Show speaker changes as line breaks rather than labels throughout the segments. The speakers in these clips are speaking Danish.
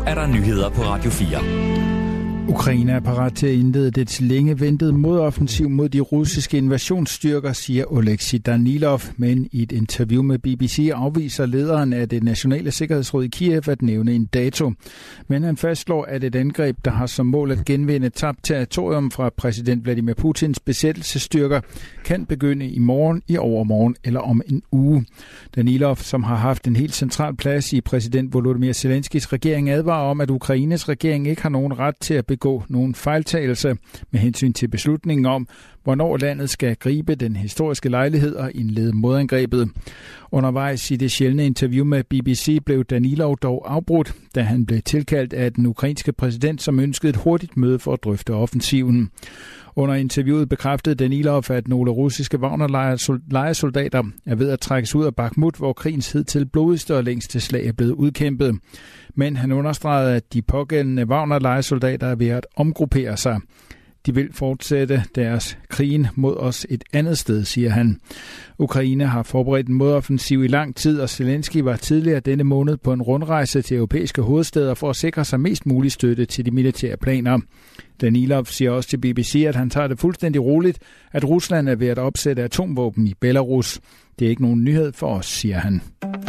er der nyheder på Radio 4.
Ukraine er parat til at indlede dets længe ventede modoffensiv mod de russiske invasionsstyrker, siger Oleksiy Danilov, men i et interview med BBC afviser lederen af det nationale sikkerhedsråd i Kiev at nævne en dato. Men han fastslår, at et angreb, der har som mål at genvinde tabt territorium fra præsident Vladimir Putins besættelsesstyrker, kan begynde i morgen, i overmorgen eller om en uge. Danilov, som har haft en helt central plads i præsident Volodymyr Zelenskys regering, advarer om, at Ukraines regering ikke har nogen ret til at begå nogen fejltagelse med hensyn til beslutningen om, hvornår landet skal gribe den historiske lejlighed og indlede modangrebet. Undervejs i det sjældne interview med BBC blev Danilov dog afbrudt, da han blev tilkaldt af den ukrainske præsident, som ønskede et hurtigt møde for at drøfte offensiven. Under interviewet bekræftede Danilov, at nogle russiske Wagner-lejesoldater er ved at trækkes ud af Bakhmut, hvor krigens hidtil blodigste og længste slag er blevet udkæmpet. Men han understregede, at de pågældende Wagner-lejesoldater er ved at omgruppere sig. De vil fortsætte deres krigen mod os et andet sted, siger han. Ukraine har forberedt en modoffensiv i lang tid, og Zelensky var tidligere denne måned på en rundrejse til europæiske hovedstæder for at sikre sig mest mulig støtte til de militære planer. Danilov siger også til BBC, at han tager det fuldstændig roligt, at Rusland er ved at opsætte atomvåben i Belarus. Det er ikke nogen nyhed for os, siger han.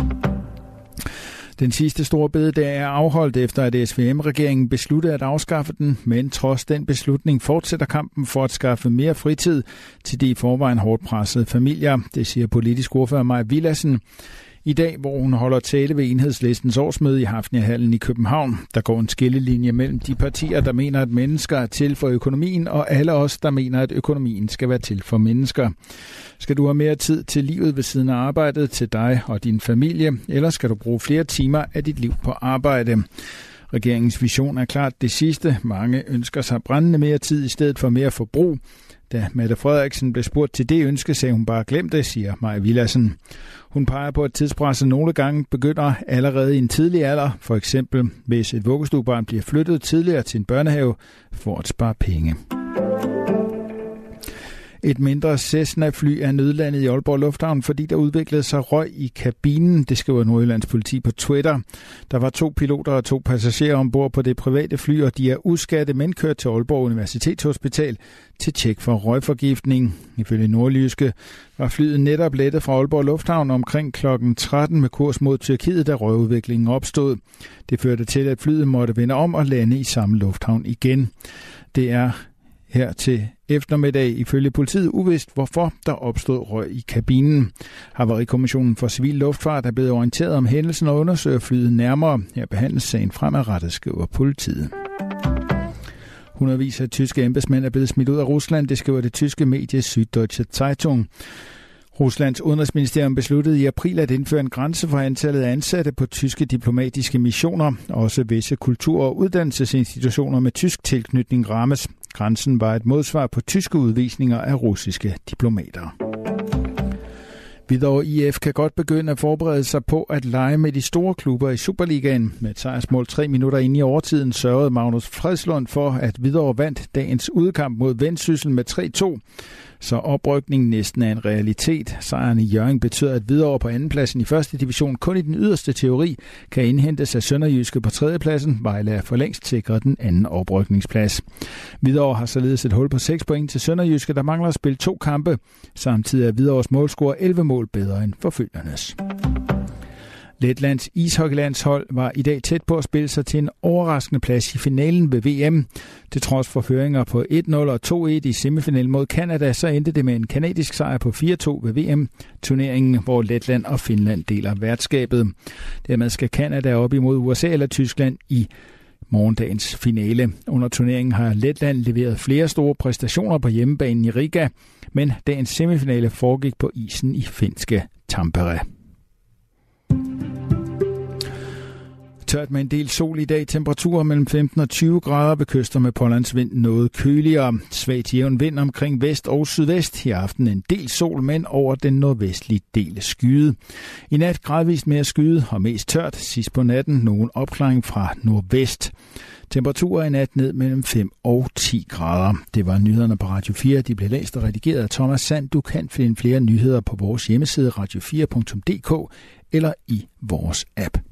Den sidste store bededag er afholdt efter, at SVM-regeringen besluttede at afskaffe den, men trods den beslutning fortsætter kampen for at skaffe mere fritid til de i forvejen hårdt pressede familier. Det siger politisk ordfører Mai Villadsen i dag, hvor hun holder tale ved Enhedslistens årsmøde i Hafnia-hallen i København. Der går en skillelinje mellem de partier, der mener, at mennesker er til for økonomien, og alle os, der mener, at økonomien skal være til for mennesker. Skal du have mere tid til livet ved siden af arbejdet, til dig og din familie, eller skal du bruge flere timer af dit liv på arbejde? Regeringens vision er klart det sidste. Mange ønsker sig brændende mere tid i stedet for mere forbrug. Da Mette Frederiksen blev spurgt til det ønske, sagde hun bare glem det, siger Mai Villadsen. Hun peger på, at tidspresset nogle gange begynder allerede i en tidlig alder. For eksempel, hvis et vuggestuebarn bliver flyttet tidligere til en børnehave for at spare penge. Et mindre Cessna-fly er nødlandet i Aalborg Lufthavn, fordi der udviklede sig røg i kabinen, det skriver Nordjyllands politi på Twitter. Der var 2 piloter og 2 passagerer ombord på det private fly, og de er uskatte, men kørt til Aalborg Universitetshospital til tjek for røgforgiftning. Ifølge Nordjyske var flyet netop lettet fra Aalborg Lufthavn omkring kl. 13 med kurs mod Tyrkiet, da røgudviklingen opstod. Det førte til, at flyet måtte vende om og lande i samme lufthavn igen. Det er her til eftermiddag ifølge politiet uvist, hvorfor der opstod røg i kabinen. Havarikommissionen for Civil Luftfart er blevet orienteret om hændelsen og undersøger flyet nærmere. Her behandles sagen fremadrettet, skriver politiet. Hundredvis af tyske embedsmænd er blevet smidt ud af Rusland, det skriver det tyske medie Süddeutsche Zeitung. Ruslands udenrigsministerium besluttede i april at indføre en grænse for antallet af ansatte på tyske diplomatiske missioner. Også visse kultur- og uddannelsesinstitutioner med tysk tilknytning rammes. Grænsen var et modsvar på tyske udvisninger af russiske diplomater. Hvidovre IF kan godt begynde at forberede sig på at lege med de store klubber i Superligaen. Med et sejrsmål 3 minutter inde i overtiden sørgede Magnus Fredslund for, at Hvidovre vandt dagens udkamp mod Vendsyssel med 3-2. Så oprykningen næsten er en realitet. Sejren i Hjørring betyder, at Hvidovre på andenpladsen i første division kun i den yderste teori kan indhentes af Sønderjyske på tredjepladsen. Vejle er for længst sikret den anden oprykningsplads. Hvidovre har således et hul på 6 point til Sønderjyske, der mangler at spille 2 kampe. Samtidig er Hvidovres målscore 11 mål bedre end forfølgernes. Letlands ishockeylandshold var i dag tæt på at spille sig til en overraskende plads i finalen ved VM. Til trods for føringer på 1-0 og 2-1 i semifinalen mod Canada, så endte det med en kanadisk sejr på 4-2 ved VM-turneringen, hvor Letland og Finland deler værtskabet. Dermed skal Canada op imod USA eller Tyskland i morgendagens finale. Under turneringen har Letland leveret flere store præstationer på hjemmebanen i Riga, men dagens semifinale foregik på isen i finske Tampere. Tørt med en del sol i dag. Temperaturer mellem 15 og 20 grader ved kyster med pålandsvind noget køligere. Svagt jævn vind omkring vest og sydvest. I aften en del sol, men over den nordvestlige del skyet. I nat gradvist mere skyet og mest tørt. Sidst på natten nogen opklaring fra nordvest. Temperaturer i nat ned mellem 5 og 10 grader. Det var nyhederne på Radio 4. De blev læst og redigeret af Thomas Sand. Du kan finde flere nyheder på vores hjemmeside radio4.dk eller i vores app.